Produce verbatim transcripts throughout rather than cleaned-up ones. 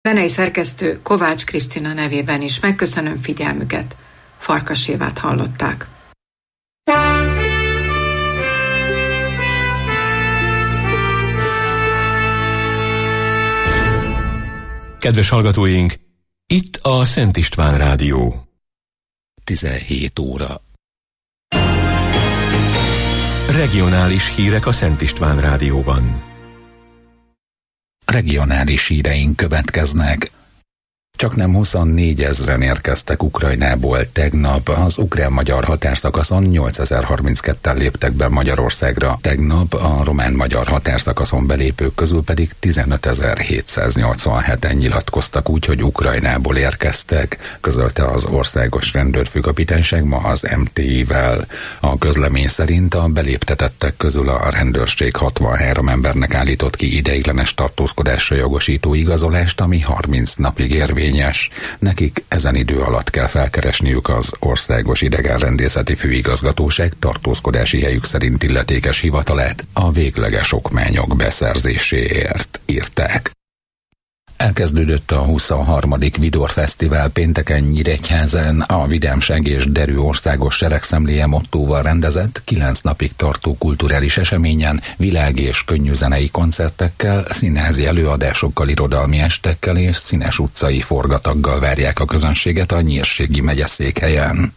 Zenei szerkesztő Kovács Krisztina nevében is megköszönöm figyelmüket. Farkas Évát hallották. Kedves hallgatóink, itt a Szent István Rádió. tizenhét óra. Regionális hírek a Szent István Rádióban. Regionális híreink következnek. Csaknem huszonnégy ezren érkeztek Ukrajnából tegnap. Az ukrán-magyar határszakaszon nyolcezer-harmincketten léptek be Magyarországra. Tegnap a román-magyar határszakaszon belépők közül pedig tizenötezer-hétszáznyolcvanheten nyilatkoztak úgy, hogy Ukrajnából érkeztek, közölte az Országos Rendőrfőkapitányság ma az em té i-vel. A közlemény szerint a beléptetettek közül a rendőrség hatvanhárom embernek állított ki ideiglenes tartózkodásra jogosító igazolást, ami harminc napig érvény. Nekik ezen idő alatt kell felkeresniük az Országos Idegenrendészeti Főigazgatóság tartózkodási helyük szerint illetékes hivatalát a végleges okmányok beszerzéséért, írták. Elkezdődött a huszonharmadik Vidor Fesztivál pénteken Nyíregyházán. A Vidámság és Derű országos seregszemléje mottóval rendezett, kilenc napig tartó kulturális eseményen világ- és könnyűzenei koncertekkel, színházi előadásokkal, irodalmi estekkel és színes utcai forgataggal várják a közönséget a Nyírségi megyeszékhelyen.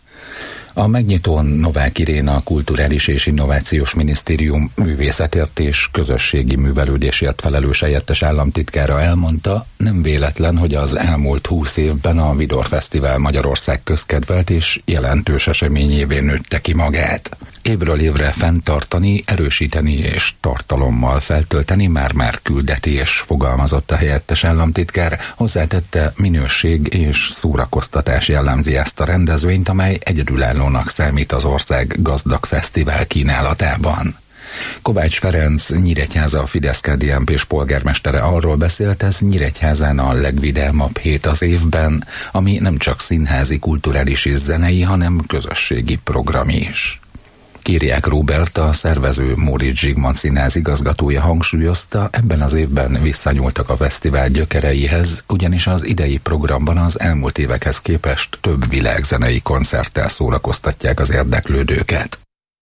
A megnyitón Novák Iréna, a Kulturális és Innovációs Minisztérium művészetért és közösségi művelődésért felelős helyettes államtitkára elmondta, nem véletlen, hogy az elmúlt húsz évben a Vidor Fesztivál Magyarország közkedvelt és jelentős eseményévé nőtte ki magát. Évről évre fenntartani, erősíteni és tartalommal feltölteni már-már küldetés, fogalmazott a helyettes államtitkár, hozzátette, minőség és szórakoztatás jellemzi ezt a rendezvényt, amely egyedülállónak számít az ország gazdag fesztivál kínálatában. Kovács Ferenc, Nyíregyháza Fidesz-ká dé en pés polgármestere arról beszélt, ez Nyíregyházán a legvidámabb hét az évben, ami nem csak színházi, kulturális és zenei, hanem közösségi program is. Kiriák Róbert, a szervező Móricz Zsigmond Színház igazgatója hangsúlyozta, ebben az évben visszanyúltak a fesztivál gyökereihez, ugyanis az idei programban az elmúlt évekhez képest több világzenei koncerttel szórakoztatják az érdeklődőket.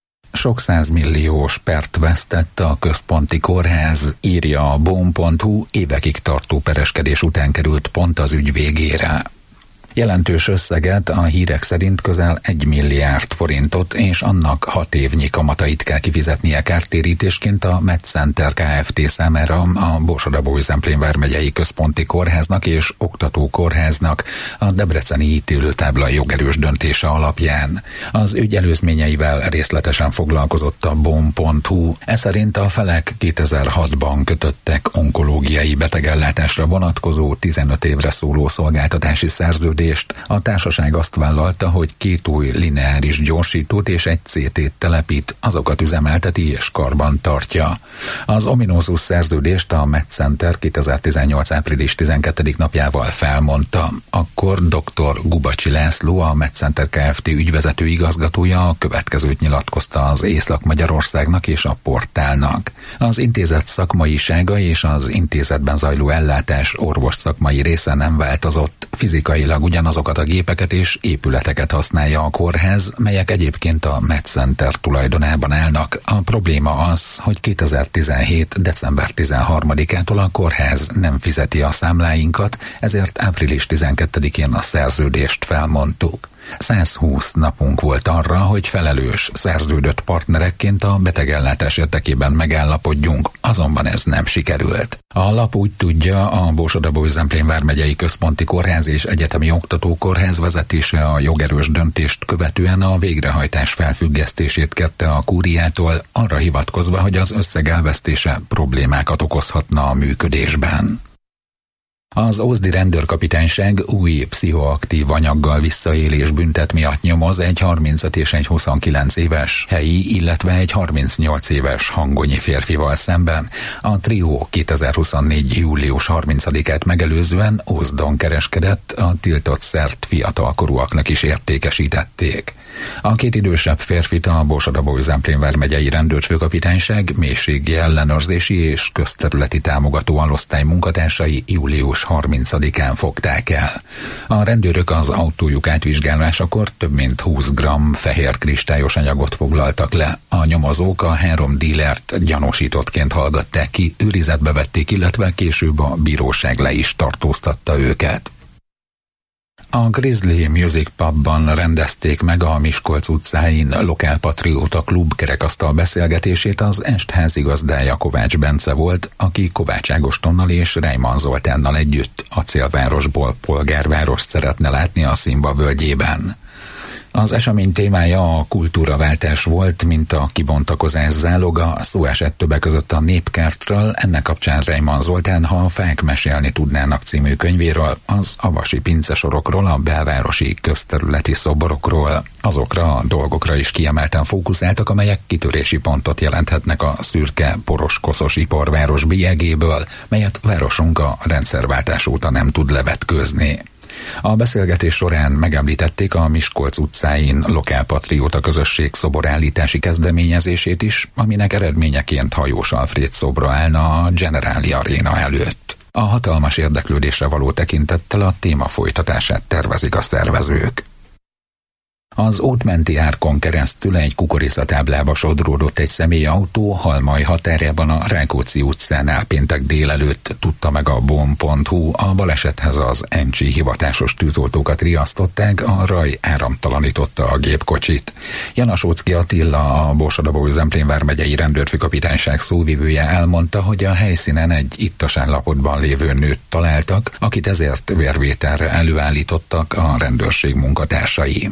Sok százmilliós pert vesztett a központi kórház, írja a bom pont hu, évekig tartó pereskedés után került pont az ügy végére. Jelentős összeget, a hírek szerint közel egy milliárd forintot és annak hat évnyi kamatait kell kifizetnie kártérítésként a MedCenter Kft. Számára a Borsod-Abaúj-Zemplén vármegyei központi kórháznak és oktatókórháznak a debreceni ítélőtábla jogerős döntése alapján. Az ügy előzményeivel részletesen foglalkozott a bom pont hu. Ez szerint a felek kétezer-hatban kötöttek onkológiai betegellátásra vonatkozó tizenöt évre szóló szolgáltatási szerződést. A társaság azt vállalta, hogy két új lineáris gyorsítót és egy cé tét telepít, azokat üzemelteti és karban tartja. Az ominózus szerződést a MedCenter kétezer-tizennyolc április tizenkettedike napjával felmondta. Akkor dr. Gubacsi László, a MedCenter Kft. Ügyvezető igazgatója a következőt nyilatkozta az Észak-Magyarországnak és a portálnak. Az intézet szakmaisága és az intézetben zajló ellátás orvos szakmai része nem változott, fizikailag ugyanazokat a gépeket és épületeket használja a kórház, melyek egyébként a MedCenter tulajdonában állnak. A probléma az, hogy kétezer-tizenhét. december tizenharmadikától a kórház nem fizeti a számláinkat, ezért április tizenkettedikén a szerződést felmondtuk. százhúsz napunk volt arra, hogy felelős, szerződött partnerekként a betegellátás érdekében megállapodjunk, azonban ez nem sikerült. A lap úgy tudja, a Borsod-Abaúj-Zemplén vármegyei központi kórház és egyetemi oktatókórház vezetése a jogerős döntést követően a végrehajtás felfüggesztését kérte a kúriától, arra hivatkozva, hogy az összeg elvesztése problémákat okozhatna a működésben. Az ózdi rendőrkapitányság új pszichoaktív anyaggal visszaélés büntet miatt nyomoz egy harmincöt és egy huszonkilenc éves helyi, illetve egy harmincnyolc éves hangonyi férfival szemben. A trió kétezer-huszonnégy. július harmincadikát megelőzően Ózdon kereskedett, a tiltott szert fiatalkorúaknak is értékesítették. A két idősebb férfit a Borsod-Abaúj-Zemplén vármegyei rendőrfőkapitányság mélységi ellenőrzési és közterületi támogató alosztály munkatársai július harmincadikán fogták el. A rendőrök az autójuk átvizsgálásakor több mint húsz gramm fehér kristályos anyagot foglaltak le. A nyomozók a három dílert gyanúsítottként hallgatták ki, őrizetbe vették, illetve később a bíróság le is tartóztatta őket. A Grizzly Music Pubban rendezték meg a Miskolc utcáin Lokál Patrióta Klub kerekasztal beszélgetését. Az est házigazdája Kovács Bence volt, aki Kovács Ágostonnal és Reimann Zoltánnal együtt Acélvárosból polgárvárost szeretne látni a Szimba völgyében. Az esemény témája a kultúraváltás volt, mint a kibontakozás záloga, szó esett többek között a Népkertről, ennek kapcsán Reimann Zoltán, ha a fák mesélni tudnának című könyvéről, az avasi pincesorokról, a belvárosi közterületi szoborokról, azokra a dolgokra is kiemelten fókuszáltak, amelyek kitörési pontot jelenthetnek a szürke, poros, koszos iparváros bélyegéből, melyet városunk a rendszerváltás óta nem tud levetkőzni. A beszélgetés során megemlítették a Miskolc utcáin Lokál Patrióta közösség szoborállítási kezdeményezését is, aminek eredményeként Hajós Alfréd szobra állna a Generáli Aréna előtt. A hatalmas érdeklődésre való tekintettel a téma folytatását tervezik a szervezők. Az útmenti árkon keresztül egy kukoricatáblába sodródott egy személyautó Halmai határában a Rákóczi utcánál péntek délelőtt, tudta meg a bom pont hu. A balesethez az Encsi hivatásos tűzoltókat riasztották, a raj áramtalanította a gépkocsit. Janasóczky Attila, a Borsod-Abaúj-Zemplén vármegyei rendőrfőkapitányság szóvivője elmondta, hogy a helyszínen egy ittas állapotban lévő nőt találtak, akit ezért vérvételre előállítottak a rendőrség munkatársai.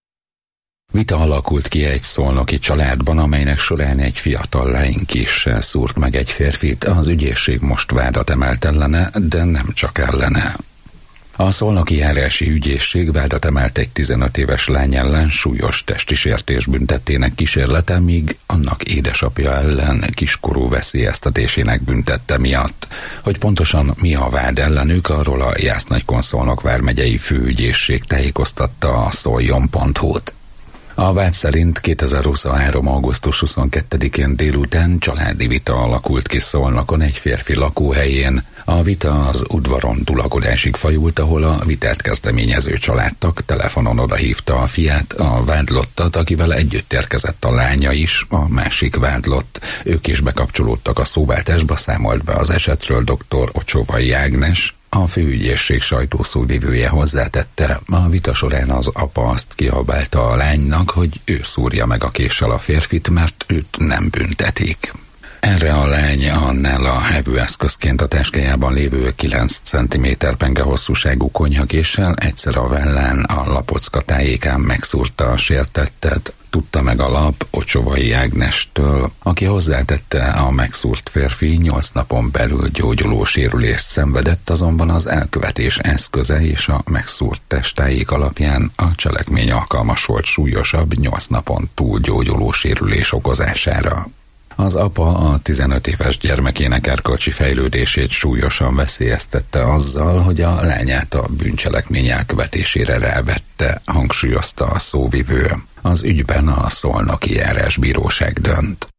Vita alakult ki egy szolnoki családban, amelynek során egy fiatal lány kissel szúrt meg egy férfit. Az ügyészség most vádat emelt ellene, de nem csak ellene. A szolnoki járási ügyészség vádat emelt egy tizenöt éves lány ellen súlyos testi sértés büntettének kísérlete, míg annak édesapja ellen kiskorú veszélyeztetésének büntette miatt. Hogy pontosan mi a vád ellenük, arról a Jász-Nagykun-Szolnok vármegyei főügyészség tájékoztatta a szoljon pont hu-t. A vád szerint kétezer-huszonhárom. augusztus huszonkettedikén délután családi vita alakult ki Szolnokon egy férfi lakóhelyén. A vita az udvaron tulakodásig fajult, ahol a vitát kezdeményező családtag telefonon odahívta a fiát, a vádlottat, akivel együtt érkezett a lánya is, a másik vádlott. Ők is bekapcsolódtak a szóváltásba, számolt be az esetről dr. Ocsovai Ágnes. A főügyészség sajtószóvivője hozzátette, a vita során az apa azt kiabálta a lánynak, hogy ő szúrja meg a késsel a férfit, mert őt nem büntetik. Erre a lány annál a hevőeszközként a táskájában lévő kilenc centiméter penge hosszúságú konyhakéssel egyszer a vállán, a lapocka tájékán megszúrta a sértettet. Tudta meg a lap Ocsovai Ágnestől, aki hozzátette, a megszúrt férfi nyolc napon belül gyógyuló sérülést szenvedett, azonban az elkövetés eszköze és a megszúrt testtájék alapján a cselekmény alkalmas volt súlyosabb, nyolc napon túl gyógyuló sérülés okozására. Az apa a tizenöt éves gyermekének erkölcsi fejlődését súlyosan veszélyeztette azzal, hogy a lányát a bűncselekmény elkövetésére rávette, hangsúlyozta a szóvivő. Az ügyben a Szolnoki Járásbíróság dönt.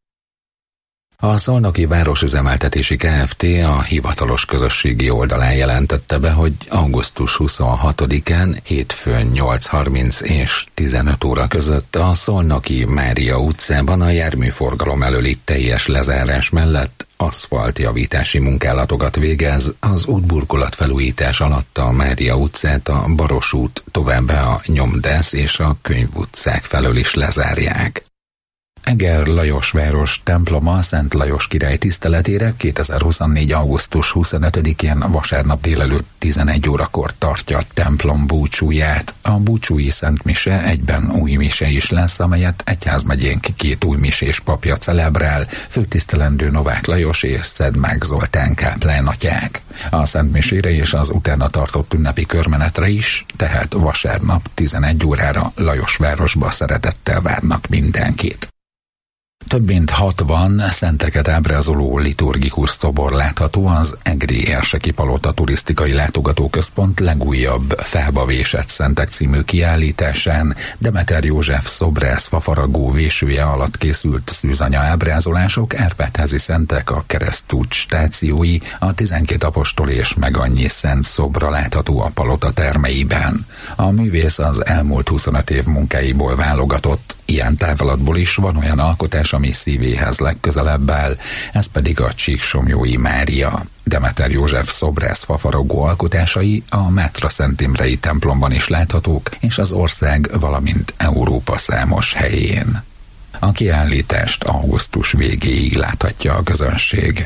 A Szolnoki Városüzemeltetési Kft. A hivatalos közösségi oldalán jelentette be, hogy augusztus huszonhatodikán hétfőn nyolc harminc és tizenöt óra között a Szolnoki Mária utcában a járműforgalom elöli teljes lezárás mellett aszfaltjavítási munkálatokat végez. Az útburkolat felújítás alatt a Mária utcát, a Baros út, továbbá a Nyomdász és a Könyv utcák felől is lezárják. Eger Lajos város temploma Szent Lajos király tiszteletére kétezer-huszonnégy. augusztus huszonötödikén vasárnap délelőtt tizenegy órakor tartja a templom búcsúját. A búcsúi szentmise egyben új mise is lesz, amelyet egyházmegyénk két új misés papja celebrál, főtisztelendő Novák Lajos és Szedmák Zoltán káplánatyák. A szentmisére és az utána tartott ünnepi körmenetre is, tehát vasárnap tizenegy órára Lajosvárosba szeretettel várnak mindenkit. Több mint hatvan szenteket ábrázoló liturgikus szobor látható az Egri Érseki Palota Turisztikai Látogatóközpont legújabb Fába vésett szentek című kiállításán. Demeter József szobrász fafaragó vésője alatt készült szűzanya ábrázolások, Árpád-házi szentek, a keresztút stációi, a tizenkét apostol és meg annyi szent szobra látható a palota termeiben. A művész az elmúlt huszonöt év munkáiból válogatott. Ilyen távlatból is van olyan alkotás, ami szívéhez legközelebb áll, ez pedig a Csíksomlyói Mária. Demeter József szobrász fafaragó alkotásai a Mátra Szent Imrei templomban is láthatók, és az ország, valamint Európa számos helyén. A kiállítást augusztus végéig láthatja a közönség.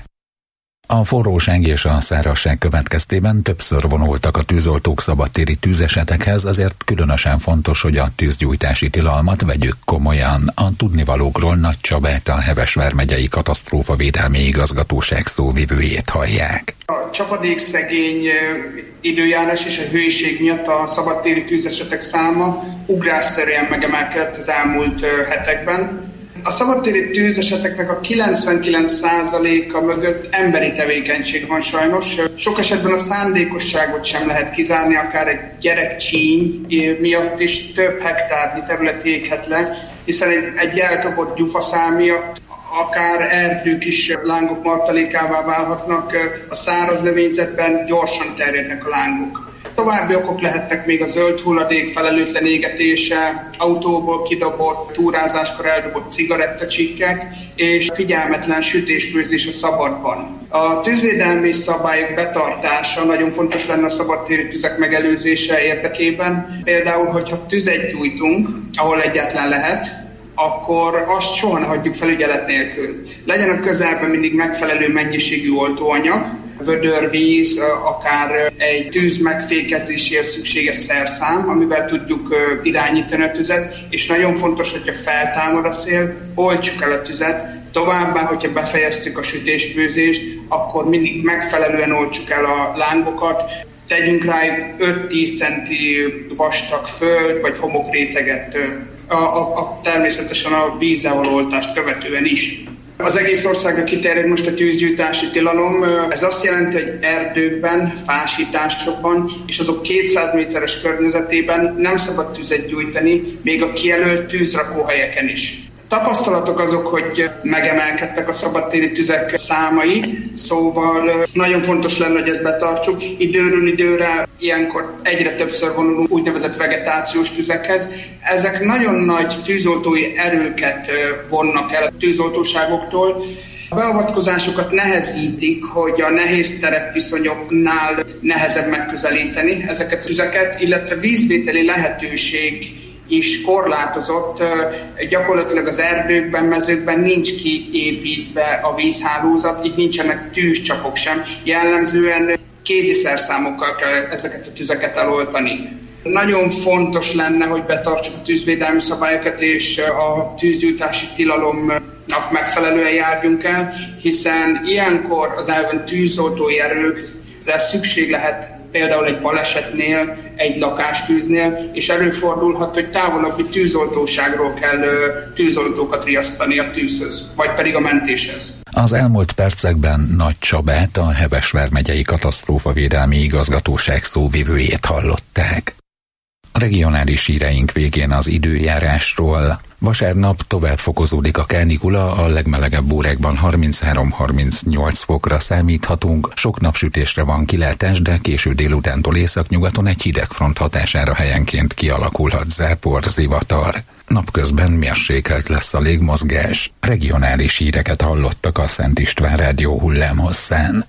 A forróság és a szárazság következtében többször vonultak a tűzoltók szabadtéri tűzesetekhez, ezért különösen fontos, hogy a tűzgyújtási tilalmat vegyük komolyan. A tudnivalókról Nagy Csabát, a Heves vármegyei katasztrófavédelmi igazgatóság szóvivőjét hallják. A csapadékszegény időjárás és a hőség miatt a szabadtéri tűzesetek száma ugrásszerűen megemelkedett az elmúlt hetekben. A szabadtéri tűzeseteknek a kilencvenkilenc százaléka mögött emberi tevékenység van sajnos. Sok esetben a szándékosságot sem lehet kizárni, akár egy gyerekcsíny miatt is több hektárnyi terület éghet le, hiszen egy, egy eltopott gyufaszál miatt akár erdők is lángok martalékává válhatnak, a száraz növényzetben gyorsan terjednek a lángok. További okok lehetnek még a zöld hulladék felelőtlen égetése, autóból kidobott, túrázáskor eldobott cigarettacsikkek és figyelmetlen sütés-főzés a szabadban. A tűzvédelmi szabályok betartása nagyon fontos lenne a szabadtéri tüzek megelőzése érdekében. Például, hogyha tüzet gyújtunk, ahol egyetlen lehet, akkor azt soha ne hagyjuk felügyelet nélkül. Legyen a közelben mindig megfelelő mennyiségű oltóanyag, vödörvíz, akár egy tűz megfékezéséhez szükséges szerszám, amivel tudjuk irányítani a tüzet, és nagyon fontos, hogyha feltámad a szél, oltsuk el a tüzet. Továbbá, hogyha befejeztük a sütésfőzést, akkor mindig megfelelően oltsuk el a lángokat, tegyünk rájuk öt-tíz centi vastag föld vagy homokréteget, a, a, a, természetesen a vízzel való oltást követően is. Az egész országra kiterjed most a tűzgyújtási tilalom. Ez azt jelenti, hogy erdőkben, fásításokban és azok kétszáz méteres környezetében nem szabad tüzet gyújtani, még a kijelölt tűzrakóhelyeken is. Tapasztalatok azok, hogy megemelkedtek a szabadtéri tüzek számai, szóval nagyon fontos lenne, hogy ezt betartsuk. Időről időre ilyenkor egyre többször vonulunk úgynevezett vegetációs tüzekhez. Ezek nagyon nagy tűzoltói erőket vonnak el a tűzoltóságoktól. A beavatkozásokat nehezítik, hogy a nehéz terepviszonyoknál nehezebb megközelíteni ezeket a tüzeket, illetve vízvételi lehetőség is korlátozott, gyakorlatilag az erdőkben, mezőkben nincs kiépítve a vízhálózat, így nincsenek tűzcsapok sem. Jellemzően kézi szerszámokkal kell ezeket a tüzeket eloltani. Nagyon fontos lenne, hogy betartsuk a tűzvédelmi szabályokat és a tűzgyújtási tilalomnak megfelelően járjunk el, hiszen ilyenkor az elven tűzoltói erőkre szükség lehet például egy balesetnél, egy lakástűznél, és előfordulhat, hogy távolabbi tűzoltóságról kell tűzoltókat riasztani a tűzhöz, vagy pedig a mentéshez. Az elmúlt percekben Nagy Csabát, a Heves vármegyei katasztrófavédelmi igazgatóság szóvivőjét hallották. A regionális híreink végén az időjárásról. Vasárnap tovább fokozódik a kánikula, a legmelegebb órákban harminchárom-harmincnyolc fokra számíthatunk, sok napsütésre van kilátás, de késő délutántól északnyugaton egy hidegfront hatására helyenként kialakulhat zápor, zivatar. Napközben mérsékelt lesz a légmozgás. Regionális híreket hallottak a Szent István Rádió hullámhosszán.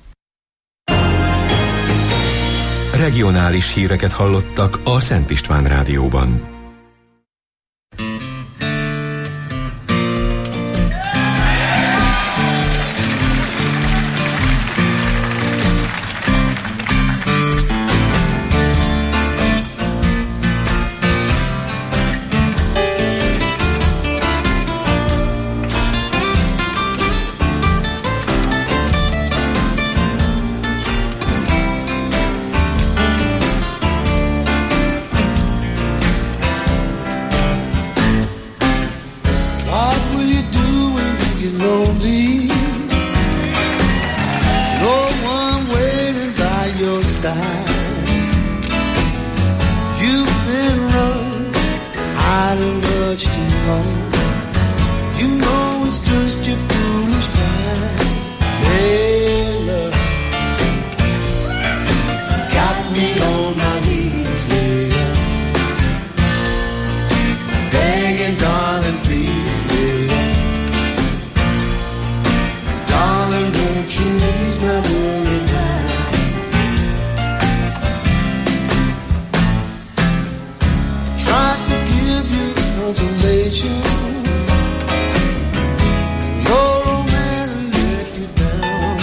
Regionális híreket hallottak a Szent István Rádióban. wrong. You know it's just your foolish mind. Hey, love, got me on my knees, yeah. Begging, darling, please, yeah. Darling, won't you ease my worry mind? Tried to give you consolation. Your old man let you down.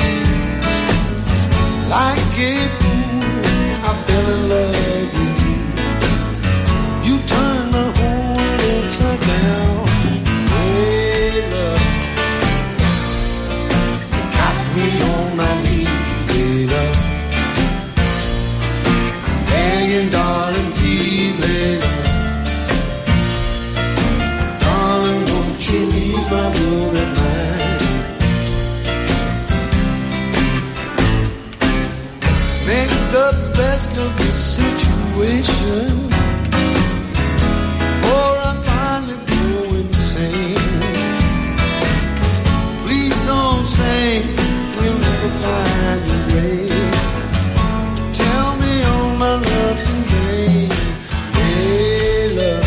Like a fool, I fell in love with you. You turned my whole world upside down. Hey, love, got me on my knees, hey, love. Begging, darling, please, hey, love. Darling, won't you ease my worried mind? Make the best of the situation, for I finally go insane. Please don't say you'll never find your grave. Tell me all my love's in vain. Hey, love,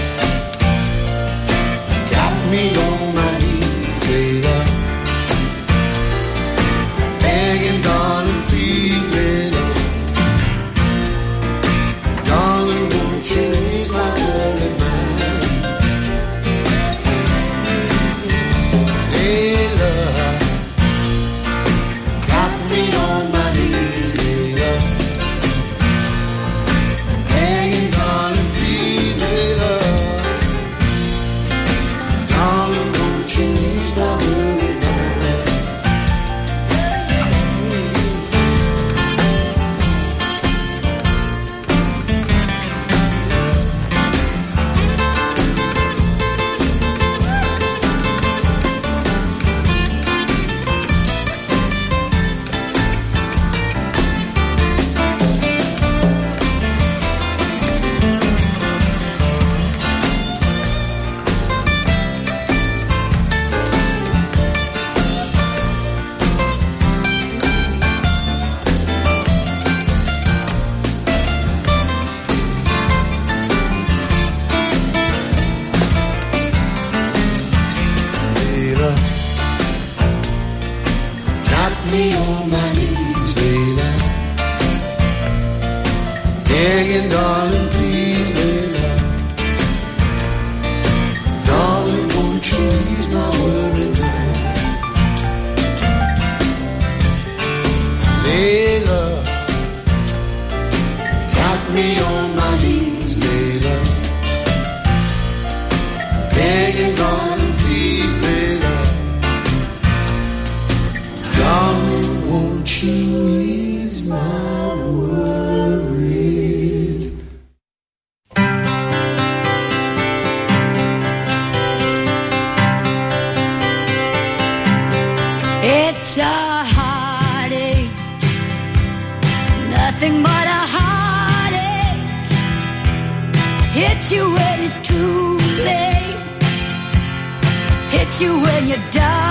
got me on my knees, hey, love. Begging, darling, please, hey, love. Darling, won't you ease my worried mind? Hey, love, got me on my knees, hey, love. Begging, darling, please, hey, love. Darling, won't you ease my worried mind? Layla, got me on my knees, Layla. Begging, darling, please, Layla. Darling, won't you ease my worried mind? Layla, got me on my knees, Layla. Begging, darling, please, Layla. Darling, won't you ease my worried? It's a heartache, nothing but a heartache. Hits you when it's too late, hits you when you're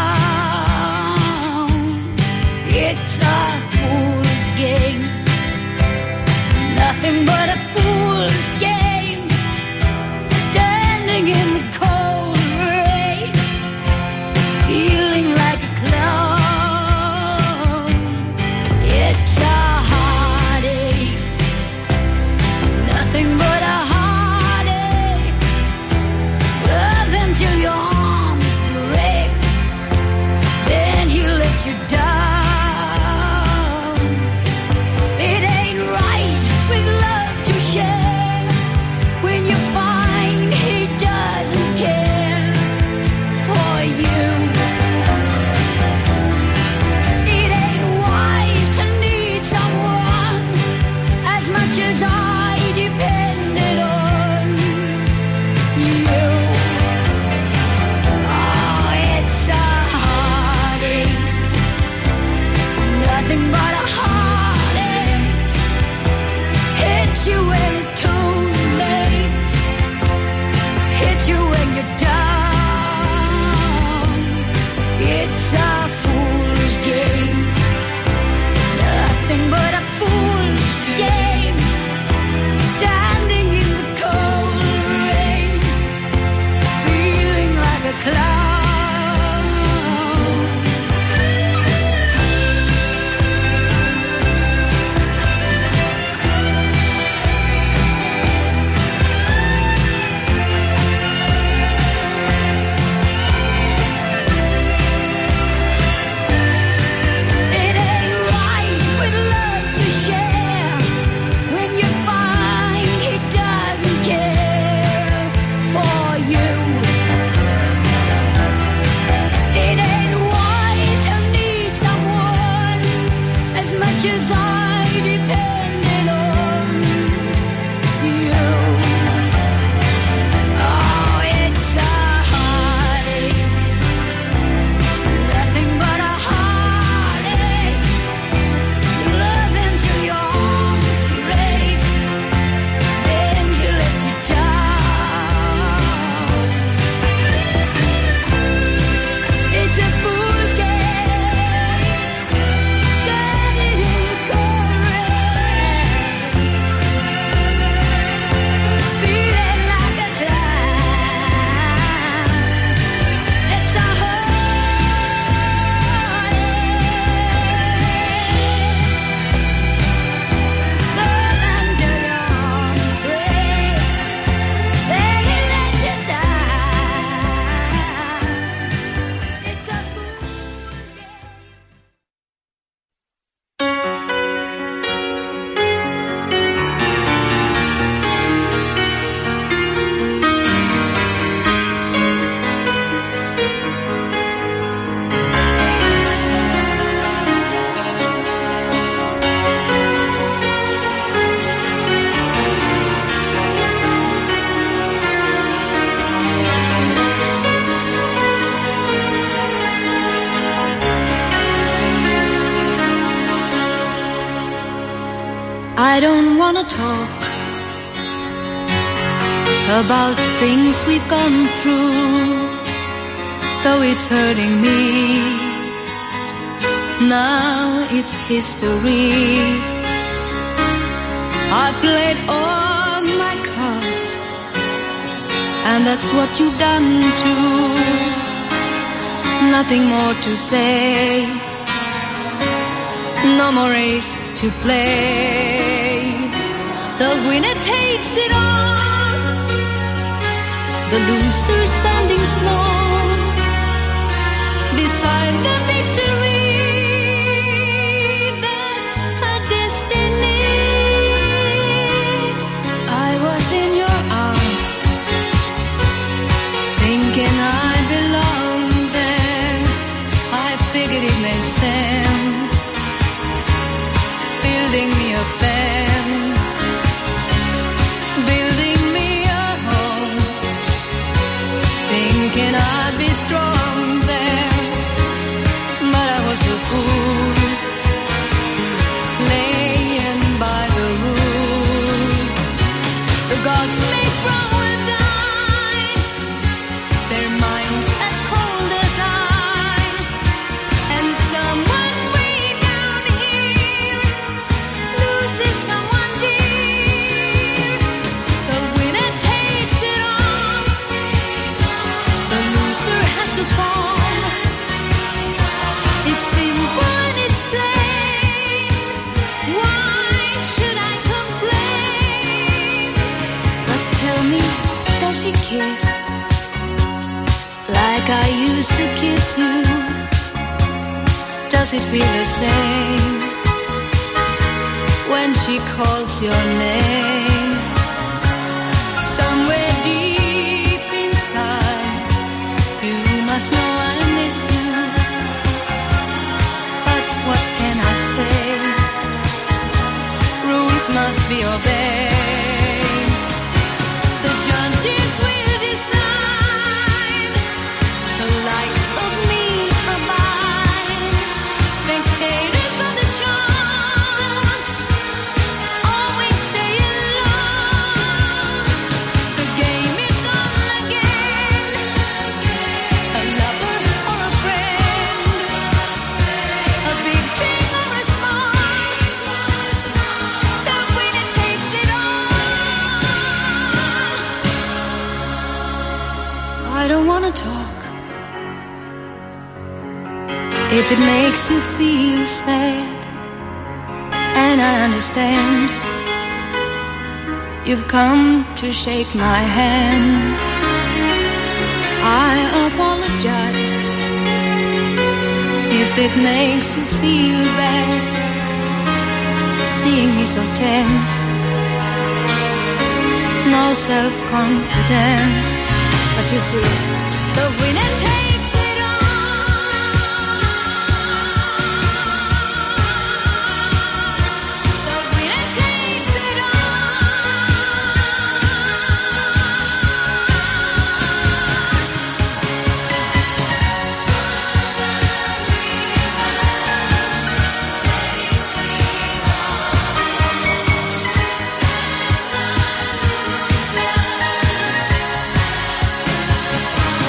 down. It's a fool's game, nothing but a fool's game. Standing in the cold rain, feeling like a clown. It's a heartache, nothing but a heartache. Love until your arms break, then he lets you down. It ain't right with love to share when you find he doesn't care for you. It ain't wise to need someone as much as I depended on you. Oh, it's a heartache, nothing but a heartache. Hits you when it's too late, hits you when you're I don't wanna talk about things we've gone through, though it's hurting me. Now it's history. I played all my cards, and that's what you've done too. Nothing more to say, no more race to play. The winner takes it all, the loser standing small beside the victory. That's a destiny. I was in your arms, thinking I belonged there. I figured it made sense, building me a fence, building me a home, thinking I'd be strong there, but I was a fool, laying by the rules. The gods make wrong with ice, their minds as cold as ice, and someone way down here loses someone dear. The winner takes it all, the loser has to fall. It's simple and it's plain. Why should I complain? But tell me, does she kiss like I used to kiss you? Does it feel the same when she calls your name? Somewhere deep inside, you must know I miss you. But what can I say? Rules must be obeyed. The judges will decide, the likes of me abide. Spectators of the show always stay alone. The game is on again. A lover or a friend, a big thing or a small, the winner takes it all. I don't wanna talk if it makes you feel sad, and I understand. You've come to shake my hand. I apologize if it makes you feel bad, seeing me so tense, no self-confidence. But you see, the winner takes it all. The winner takes it all.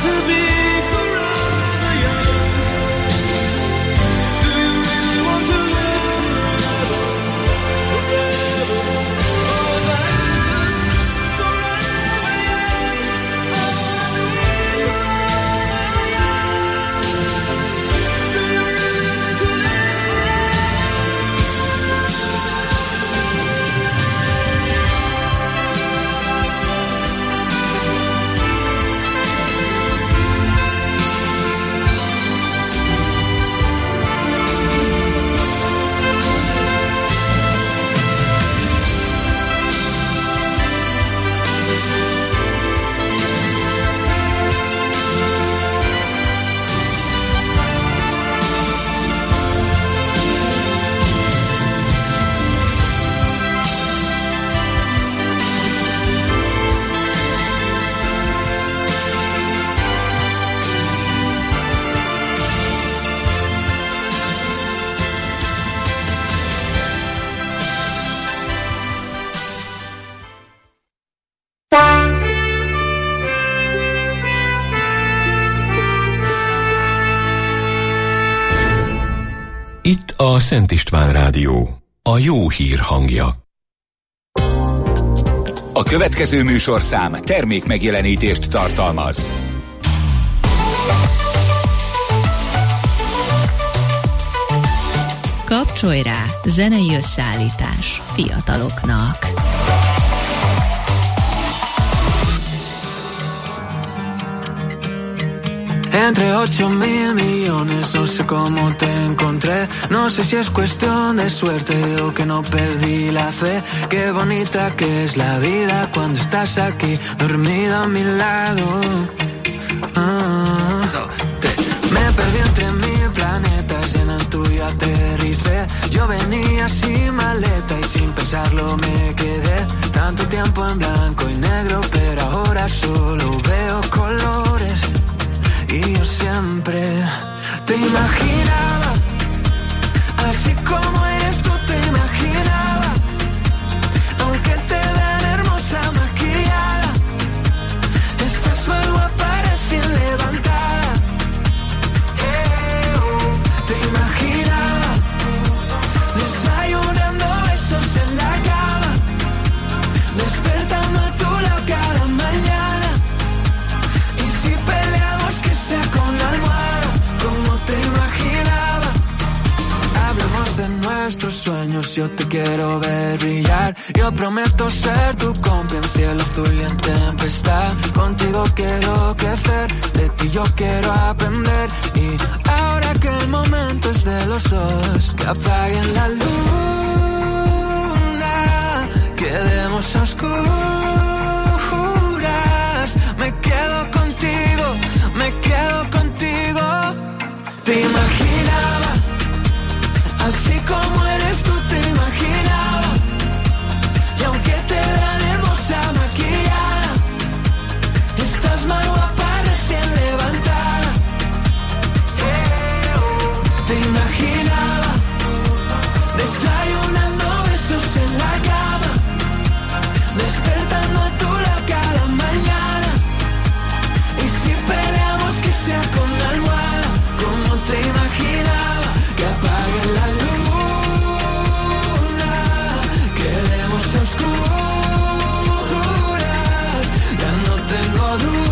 Itt a Szent István Rádió, a jó hír hangja. A következő műsorszám termék megjelenítést tartalmaz. Kapcsolj rá, zenei összeállítás fiataloknak. Entre ocho mil millones, no sé cómo te encontré. No sé si es cuestión de suerte o que no perdí la fe. Qué bonita que es la vida cuando estás aquí, dormida a mi lado. Ah, me perdí entre mil planetas y en el tuyo aterricé. Yo venía sin maleta y sin pensarlo me quedé. Tanto tiempo en blanco y negro, pero ahora solo veo colores. Y yo siempre te imaginaba, así como eres tú te imaginaba. Aunque te vean hermosa maquillada, estás más guapa recién levantada. Te imaginaba desayunando besos en la cama, despertando a tu lado cada mañana. Y si peleamos que sea con la almohada, como te imaginaba. Hablemos de nuestros sueños, yo te quiero ver brillar. Yo prometo ser tu compa en cielo azul y en tempestad. Contigo quiero crecer, de ti yo quiero aprender. Y ahora que el momento es de los dos, que apaguen la luna, quedemos a oscuras. Me quedo contigo, me quedo contigo. Te imaginaba, así como eres tú te imaginaba. Y aunque te vean hermosa maquillada, estás más guapa recién levantada. Te imaginaba desayunando besos en la cama, despertando a tu lado cada mañana. Y si peleamos que sea con la almohada, como te imaginaba. Que apaguen la luna, quedemos a oscuras. Ya no tengo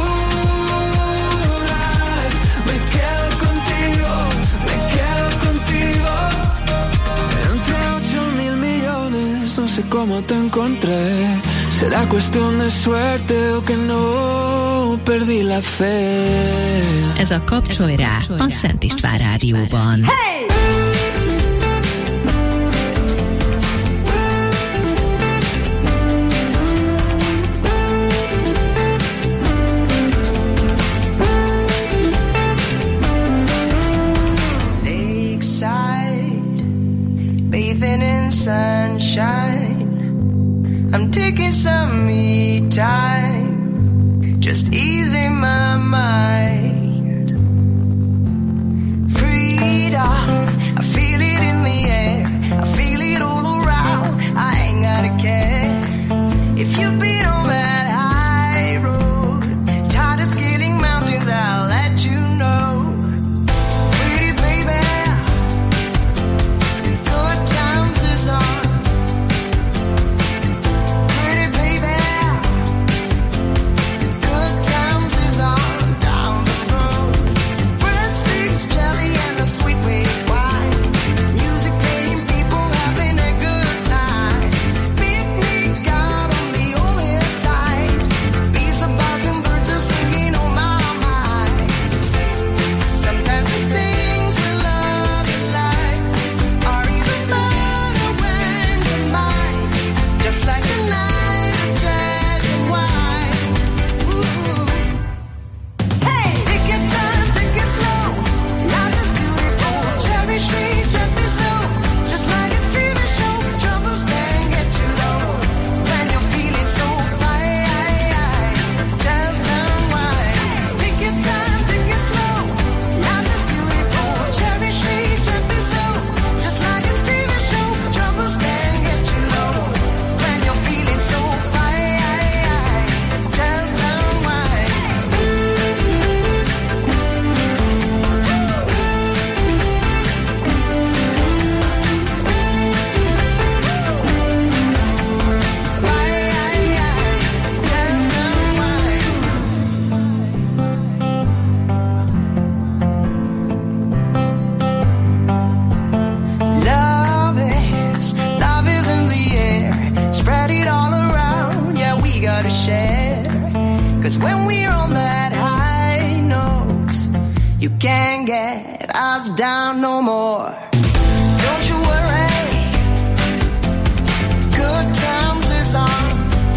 dudas, me quedo contigo, me quedo contigo. Entre ocho mil millones, no sé cómo te encontré. Será cuestión de suerte o que no perdí la fe. Ez a Kapcsolj rá a Szent István Rádióban. Hey! Lakeside, bathing in sunshine. I'm taking some me time, just easing my mind. Freedom. You can't get us down no more. Don't you worry, good times is on.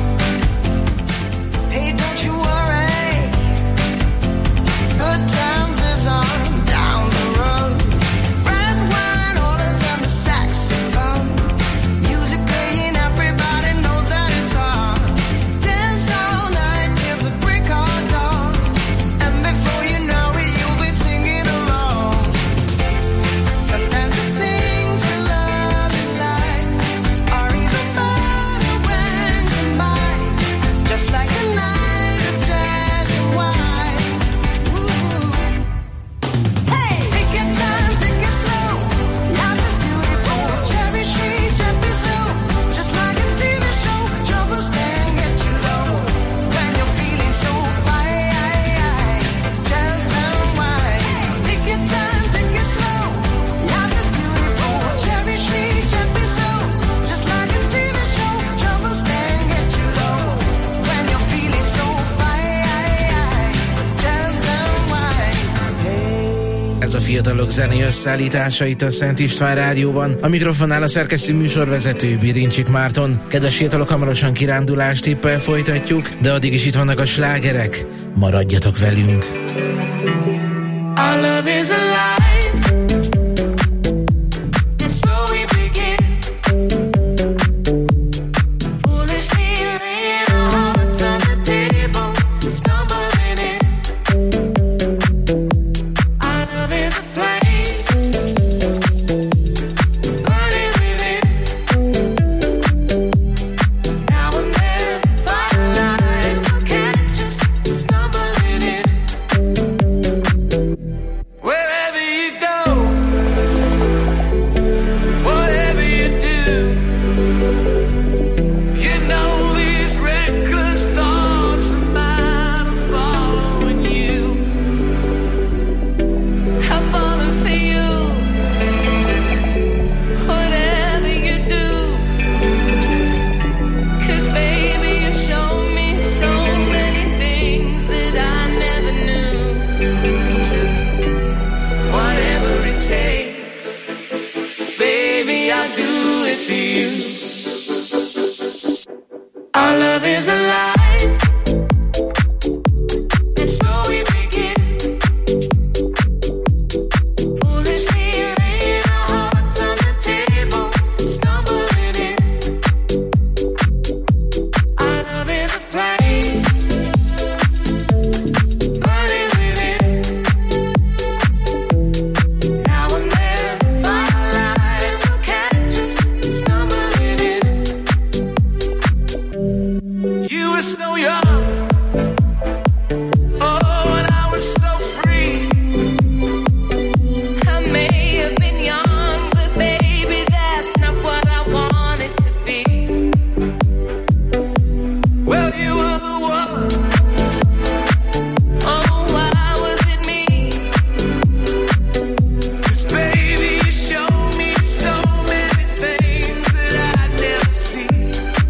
Hey, don't you worry, good times is on. Down the road, red wine, orders and the saxophone, music playing, everybody knows that it's on. Dance all night till the break of dawn, and before you know it, you'll be singing along. Sometimes the things we love in life are even better when combined, just like a night of jazz and wine. Ooh. Hey, take your time, take it slow. Life is beautiful. Cherish each episode, just like a T V show. Troubles can get you low when you're feeling so fine. Jazz and wine. Take your time, take it slow. Life is beautiful. Cherish each episode, just like a T V show. Troubles can get you low when you're feeling so fine. Jazz and wine. Hey. Ez a fiatalok zenei összeállítása itt a Szent István Rádióban. A mikrofonnál a szerkesztő műsorvezető Birincsik Márton. Kedves fiatalok, hamarosan kirándulást tippel folytatjuk, de addig is itt vannak a slágerek. Maradjatok velünk! Our love is alive. And so we begin. Foolishly laying our hearts on the table, stumbling in. Our love is a flame, burning within. Now and then, firelight will catch us, stumbling in. Wherever you go, Whatever you do, you know these reckless thoughts of mine are following you. I've fallen for you. Whatever you do, 'cause baby you show me so many things that I never knew. Whatever it takes, baby, I'll do it for you. Our love is alive. And so we begin. Foolishly laying our hearts on the table, stumbling in. Our love is a flame, burning within. Now and then, firelight will catch us, stumbling in. You were so young, oh, and I was so free. I may have been young, but baby, that's not what I wanted to be. Well, you were the one. Oh, why was it me? 'Cause baby, you showed me so many things that I'd never see.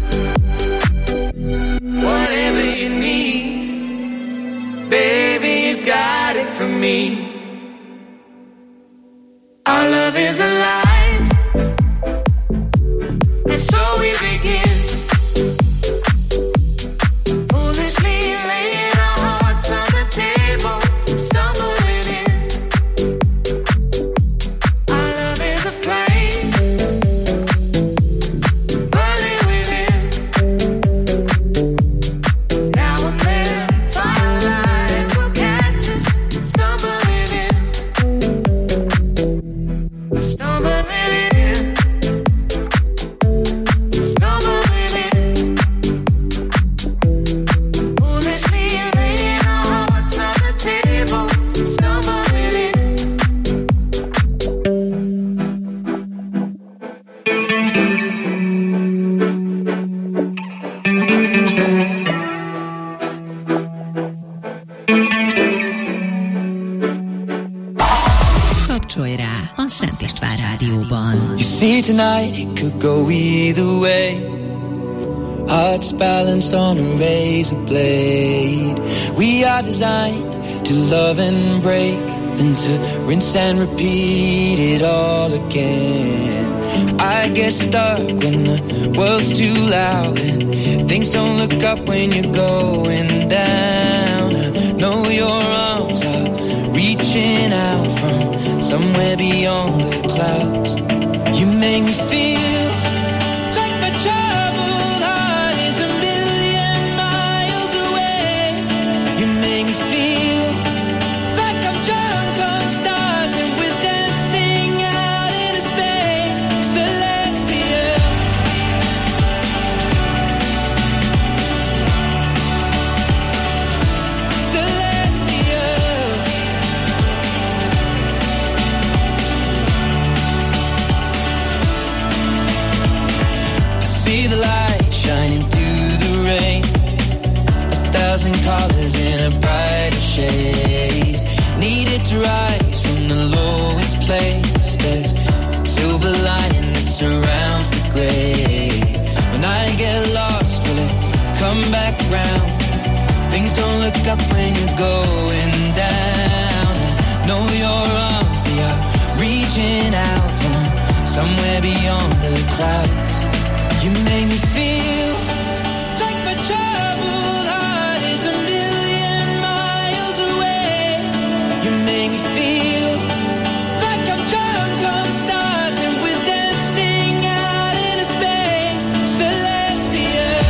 Whatever you need, Baby, you got it from me. our love is alive. And so we begin. Foolishly laying our hearts on the table, stumbling in. Our love is a flame, burning within. Now and then, firelight will catch us, stumbling in. Stumbling in. Stumbling in. Foolishly laying our hearts on the table, stumbling in. Kapcsolj rá a Szent István Rádióban. You see tonight it could go either way. Hearts balanced on a razor blade. We are designed to love and break. than to rinse and repeat it all again. I get stuck when the world's too loud and things don't look up when you're going down. I know your arms are reaching out from somewhere beyond the clouds. You make me feel like my troubled heart is a million miles away. You make me feel like I'm drunk on stars and we're dancing out into space. Celestial. Celestial. I see the light shining through the rain, a thousand colors in a brighter shade. Needed to rise from the lowest place. There's silver lining that surrounds the gray. When I get lost, will it come back round? Things don't look up when you're going down. I know your arms, they are reaching out from somewhere beyond the clouds. You make me feel like my troubled heart is a million miles away. You make me feel like I'm drunk on stars and we're dancing out into space. Celestial.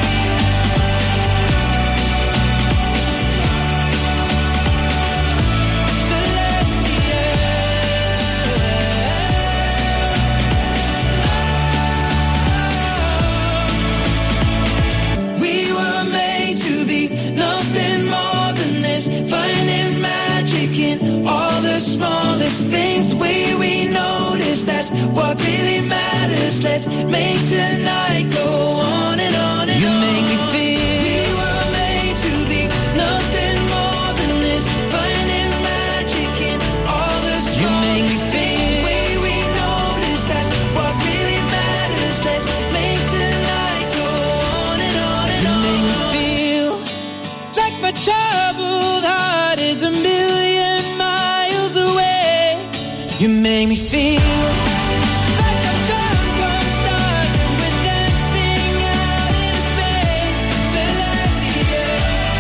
We were made to be nothing more than this, finding magic in all the smallest things. The way we notice, that's what really matters. Let's make tonight go on and on and on. You make me feel we were made to be nothing more than this, finding magic in all the smallest things. You make me feel the way we notice, that's what really matters. Let's make tonight go on and on and on. You make me feel like my troubled heart is a million miles away. You make me feel like I'm drunk on stars and we're dancing out into space. Celestial.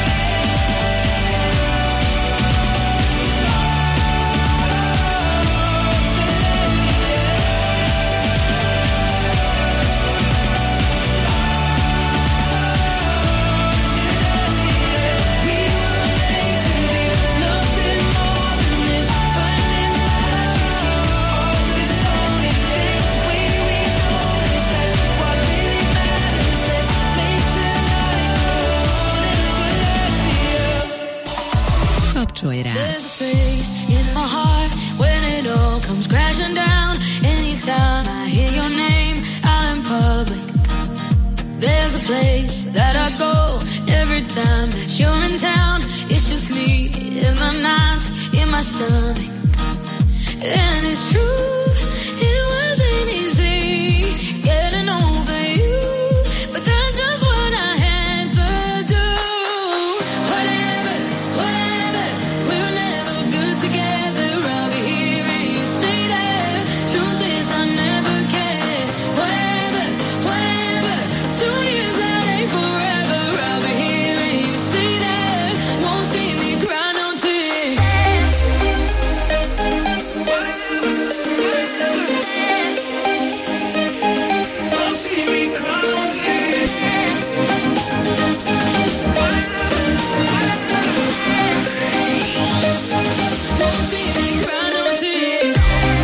We were made to be nothing more than this, finding magic in all the smallest things. The way we notice, that's what really matters. Let's make tonight go on and celestial. Kapcsolj rá! There's a space in my heart when it all comes crashing down. Anytime I hear your name out in public, there's a place that I go every time that you're in town. It's just me in the nights, in my stomach. And it's true, it wasn't easy getting over you, but that's just what I had to do. Whatever, whatever, we were never good together. I'll be here and you stay there. Truth is, I never cared. Whatever, whatever, two years that ain't forever. I'll be here and you stay there. Won't see me cry no tears. Won't see me cry no tears. Won't see me cry no tears.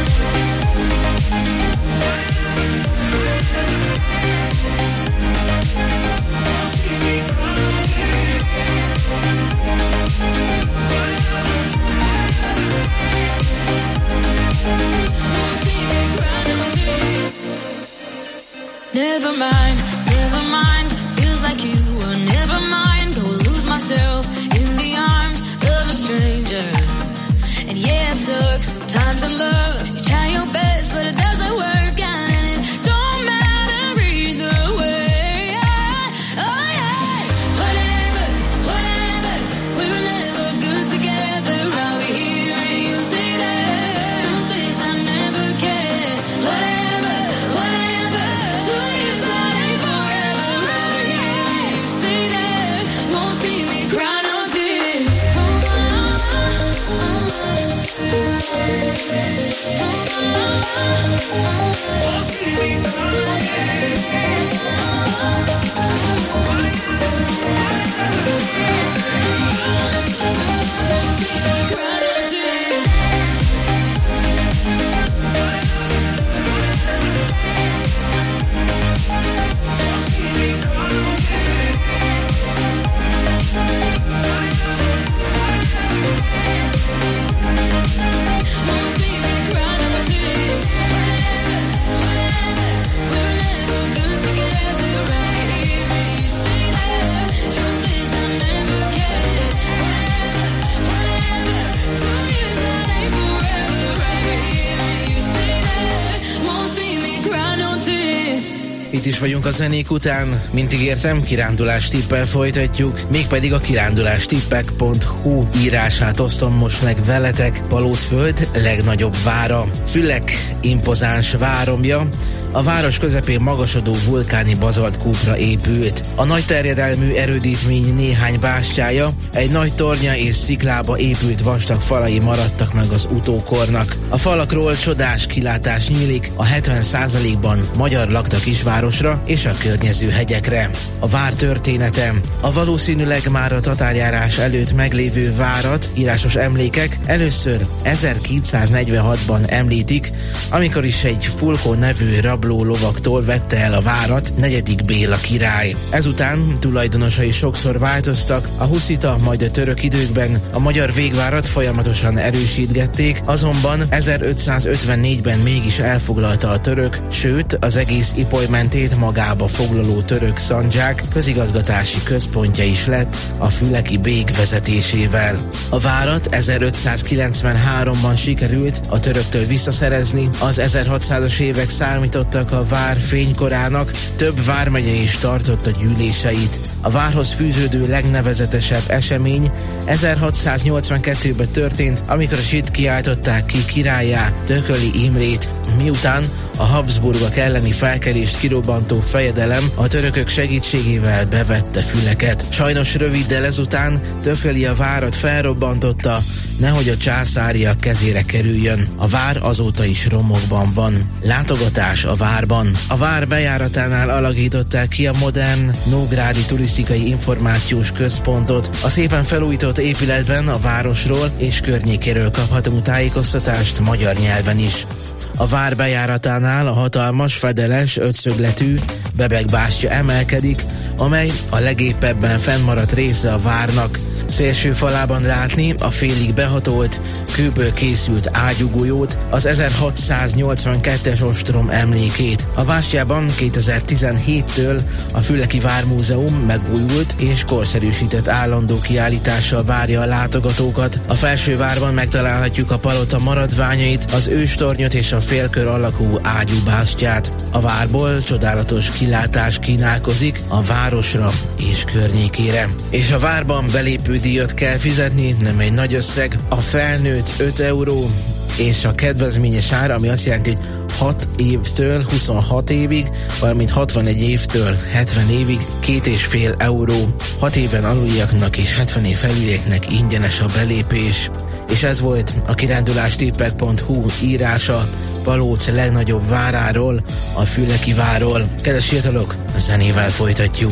Never mind, never mind. Feels like you were never mind. Go lose myself in the arms of a stranger. And yeah, it took some time to love. You try your best, but it doesn't work out, and it don't matter either way. Oh yeah, whatever, whatever. We were never good together. I'll be here and you Itt is vagyunk a zenék után, mint ígértem, kirándulás tippel folytatjuk, mégpedig a kirándulástippek pont hu írását osztom most meg veletek. Palócföld legnagyobb vára, Fülek impozáns váromja, a város közepén magasodó vulkáni bazaltkúpra épült. A nagy terjedelmű erődítmény néhány bástyája, egy nagy tornya és sziklába épült vastag falai maradtak meg az utókornak. A falakról csodás kilátás nyílik a hetven százalékban magyar lakta kisvárosra és a környező hegyekre. A vár története. A valószínűleg már a tatárjárás előtt meglévő várat írásos emlékek először ezerkétszáznegyvenhatban említik, amikor is egy Fulkó nevű rabló lovaktól vette el a várat negyedik Béla király. Ezután tulajdonosai sokszor változtak, a huszita, majd a török időkben a magyar végvárat folyamatosan erősítgették, azonban ezerötszázötvennégyben mégis elfoglalta a török, sőt az egész Ipoly mentét magába foglaló török szandzsák közigazgatási központja is lett a füleki bég vezetésével. A várat ezerötszázkilencvenháromban sikerült a töröktől visszaszerezni, az ezerhatszázas évek számítottak a vár fénykorának, több vármegye is tartotta gyűléseit. A várhoz fűződő legnevezetesebb esemény ezerhatszáznyolcvankettőben történt, amikor a sit kiáltották ki királlyá Tököli Imrét, miután a Habsburgok elleni felkelést kirobbantó fejedelem a törökök segítségével bevette Füleket. Sajnos röviddel ezután Tököli a várat felrobbantotta, nehogy a császáriak kezére kerüljön. A vár azóta is romokban van. Látogatás a várban. A vár bejáratánál alakították ki a modern nógrádi turisztikai információs központot. A szépen felújított épületben a városról és környékéről kaphatunk tájékoztatást magyar nyelven is. A vár bejáratánál a hatalmas, fedeles, ötszögletű bebegbástya emelkedik, amely a legépebben fennmaradt része a várnak. Szélső falában látni a félig behatolt, kőből készült ágyúgolyót, az ezerhatszáznyolcvankettes ostrom emlékét. A bástyában kétezer-tizenhéttől a Füleki Vármúzeum megújult és korszerűsített állandó kiállítással várja a látogatókat. A felsővárban megtalálhatjuk a palota maradványait, az őstornyot és a félkör alakú ágyúbástyát. A várból csodálatos kilátás kínálkozik a városra és környékére. És a várban belépő díjat kell fizetni, nem egy nagy összeg. A felnőtt öt euró, és a kedvezményes ár, ami azt jelenti, hogy hat évtől huszonhat évig, valamint hatvanegy évtől hetven évig két és fél euró. hat éven aluliaknak és hetven év felülieknek ingyenes a belépés. És ez volt a kirándulástippek pont hu írása Palóc legnagyobb váráról, a Füleki várról. Kedves fiatalok, a zenével folytatjuk.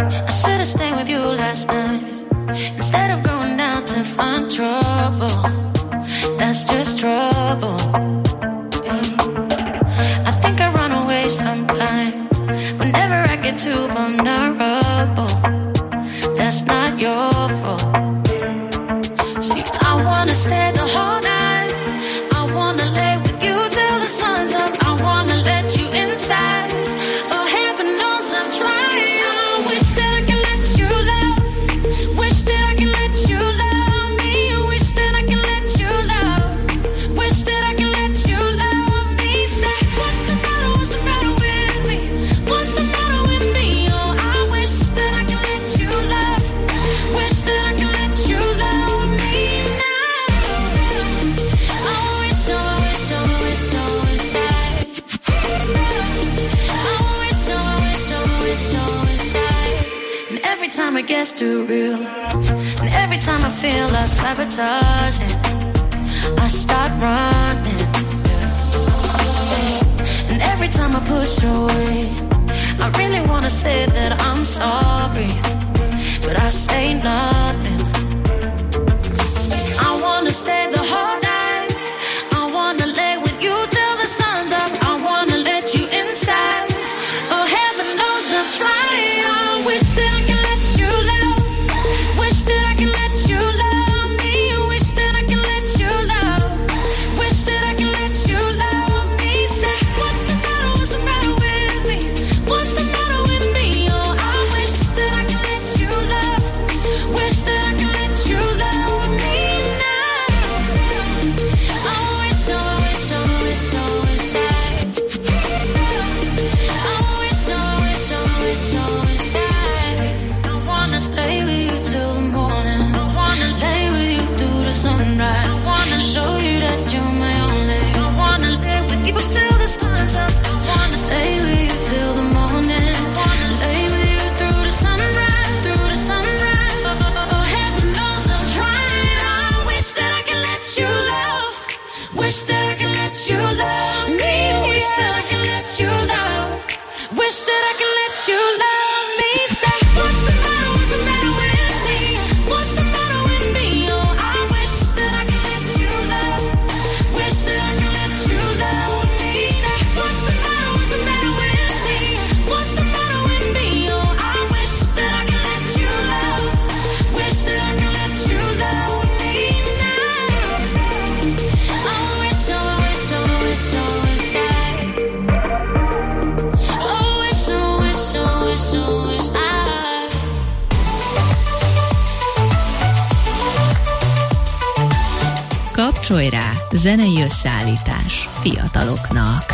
Instead of going down to find trouble, that's just trouble. I think I run away sometimes whenever I get too vulnerable. That's not your fault. See, I wanna stay the whole night. I wanna lay with you till the sun's up. I wanna let you inside. Oh, heaven knows I've tried. I wish that I could let you love. Wish that I can let you love me. Wish that I can let you love. Wish that I can let you love me. Say, what's the matter? What's the matter with me? What's the matter with me? Oh, I wish that I can let you love. Wish that I can let you love me now. I wish, I wish, I wish, I wish I. I wish, I wish, I wish, I wish I. And every time it gets too real, and every time I feel I sabotage it, I stop. wanna say that I'm sorry, but I say nothing. I wanna stay the whole night. I wanna lay with you till the sun's up. I wanna let you inside. Oh, heaven knows I've tried. I wish that I can let you love. Wish that I can let you love me. Wish that I can let you love. Wish that I can let you love me. Say, what's the matter? What's the matter with me? What's the matter with me? Oh, I wish that I can let you love. Wish that I can let you love me now. I wish, I wish, I wish, I wish I. I wish, I wish, I wish, I wish I. I wanna stay with you till the morning. I wanna lay with you through the sunrise. I wanna show you that you're my only. I wanna live with you till the sun's up. I wanna stay with you till the morning. I wanna lay with you through the sunrise, through the sunrise. Oh, oh, heaven knows I'm trying. I wish that I can let you love. Wish that I can let you love me. Wish that I can let you love. Wish that I can let you love me. Say, what's the matter? What's the matter with me? What's the matter with me? Oh, I wish that I can let you love. Wish that I can let you love me. Say, what's the matter? What's the matter with me? What's the matter with me? Oh, I wish that I can let you love. Wish that I can let you love me now. I wish, I wish, I wish, I wish I. Oh, wish, I wish, I wish, I wish I. Kapcsolj rá, zenei összeállítás fiataloknak.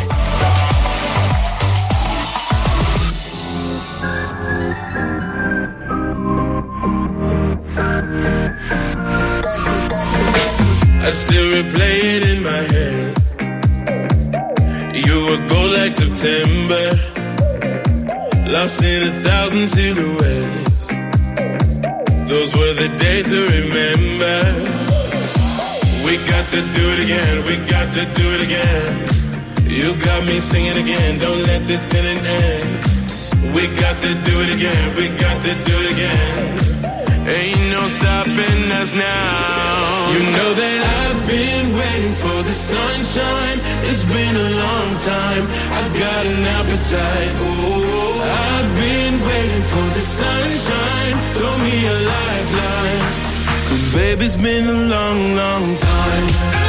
I still replay it in my head. You were gold like September, lost in a thousand silhouettes. Those were the days to remember. We got to do it again, we got to do it again. You got me singing again, don't let this feeling end. We got to do it again, we got to do it again. Ain't no stopping us now. You know that I've been waiting for the sunshine. It's been a long time, I've got an appetite. Oh, I've been waiting for the sunshine. Throw me a lifeline, 'cause baby, it's been a long, long time.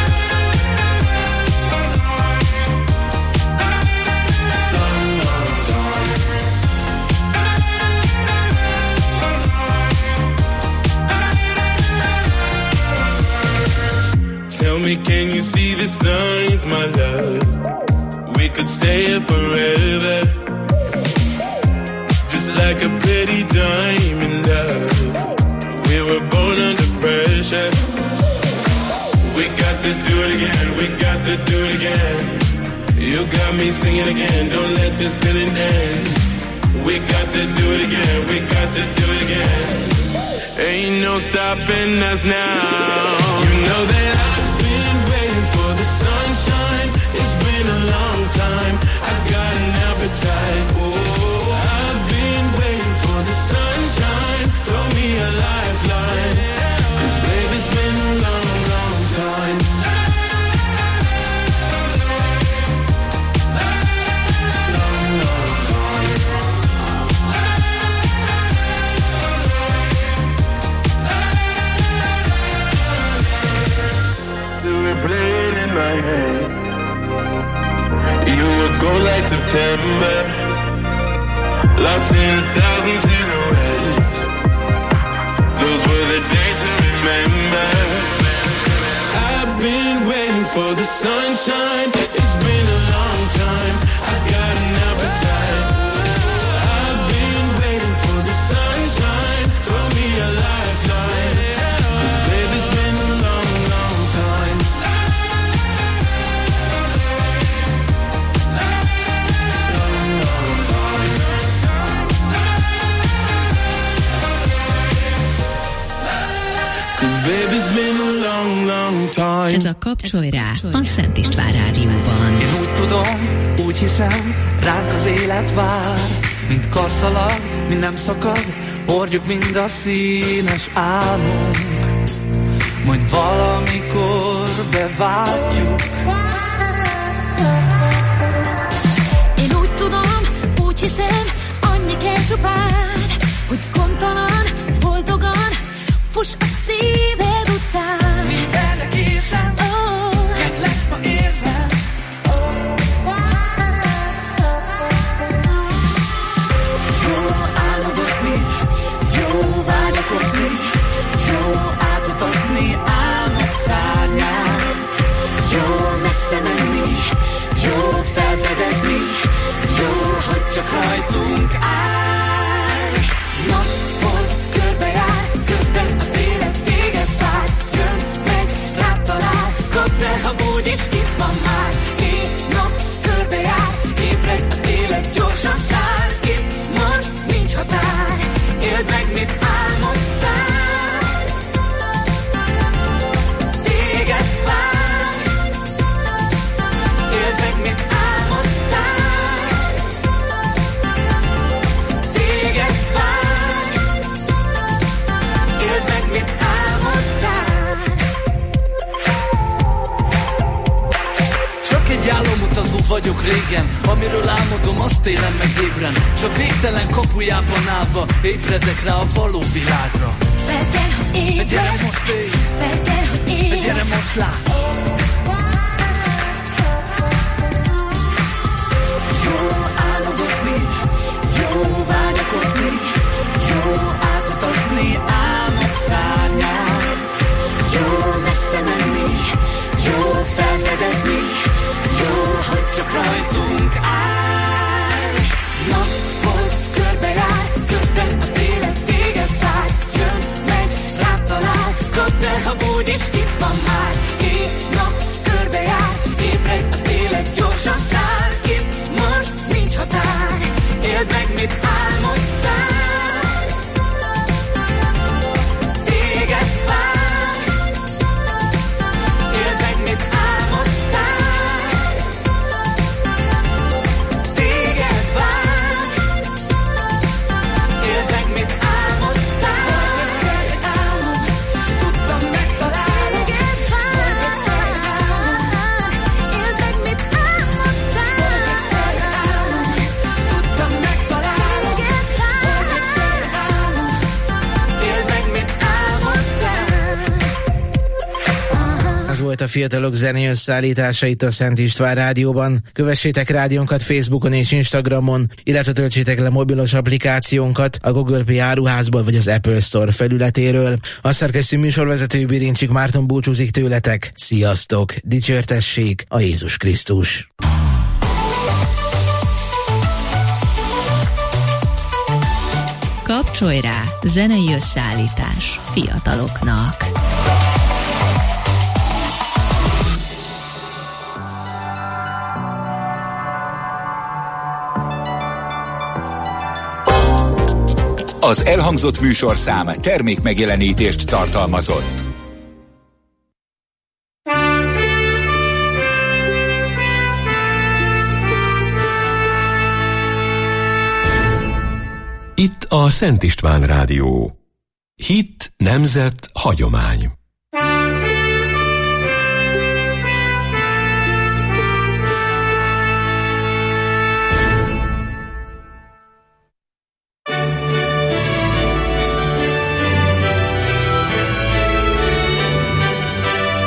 Long, long time. Tell me, can you see the signs, my love? We could stay here forever, just like a pretty diamond, love. We were born under pressure. We got to do it again, we got to do it again. You got me singing again, don't let this feeling end. We got to do it again, we got to do it again. Ain't no stopping us now. You know that I've been waiting for the sunshine. It's been a long time, I've got an appetite. Oh, I've been waiting for the sunshine. Throw me a lifeline, 'cause baby, it's been a long, long time. Long, long time. Do we play it in my head? You would go like September, lost in a thousand silhouettes. Those were the days to remember. I've been waiting for the sunshine. It's been a long time, I've got an appetite. I've been waiting for the sunshine. Throw me a lifeline, 'cause baby, it's been a long, long time. Long, long time. Baby, it's been a long, long time. Ez a Kapcsolj rá a Szent István Rádióban. Én úgy tudom, úgy hiszem, ránk az élet vár. mint karszalag, mi nem szakad, hordjuk mind a színes álmunk, majd valamikor beváltjuk. Én úgy tudom, úgy hiszem, annyi kell csupán, hogy gondtalan, boldogan fuss a szíved után. Mindenre készen, oh, meg lesz ma érzem. Jó álmodozni, jó vágyakozni, jó átutazni álmok szárnyán. Jó messze menni, jó felfedezni, jó, hogy csak rajtunk áll. Napot körbejár, közben az élet téged vár. Jön, megy, rád talál, kapd el, ha úgyis itt van már. Éj, nap körbejár, ébredj, az élet gyorsan száll. Itt most nincs határ, éld meg, mit álmodtál. Téged vár, éld meg, mit álmodtál. Téged vár, éld meg, mit álmodtál. Csak egy álomutazó vagyok régen, amiről álmodom, azt élem meg ébren. S a végtelen kapujában állva ébredek rá a való világra. Fel kell, hogy ébredj, gyere most éj, fel kell, hogy ébredj, gyere most lát. Jó álmodozni, jó vágyakozni, jó átutazni álmok szárnyán. Jó messze menni, jó felfedezni, jó, hogy csak rajtunk áll. Napot körbejár, közben az élet téged vár. Jön, megy, rád talál, kapd el, ha úgyis itt van már. Éj, nap körbejár, ébredj, az élet gyorsan száll. Itt most nincs határ, éld meg, mit álmodtál. Téged vár, éld meg, mit álmodtál. Téged vár, éld meg, mit álmodtál. Volt egy álmom, tudtam megtalálni. Téged vár, éld meg, mit álmodtál. Volt egy álmom, tudtam megtalálni. Téged vár, éld meg, mit álmodtál. Ez volt a Fiatalok zenei összeállítása itt a Szent István Rádióban. Kövessétek rádiónkat Facebookon és Instagramon, illetve töltsétek le mobilos applikációnkat a Google Play áruházból vagy az Apple Store felületéről. A szerkesztő műsorvezető Birincsik Márton búcsúzik tőletek. Sziasztok! Dicsértessék a Jézus Krisztus! Kapcsolj rá! Zenei összeállítás fiataloknak. Az elhangzott műsorszám termék megjelenítést tartalmazott. Itt a Szent István Rádió. Hit, nemzet, hagyomány.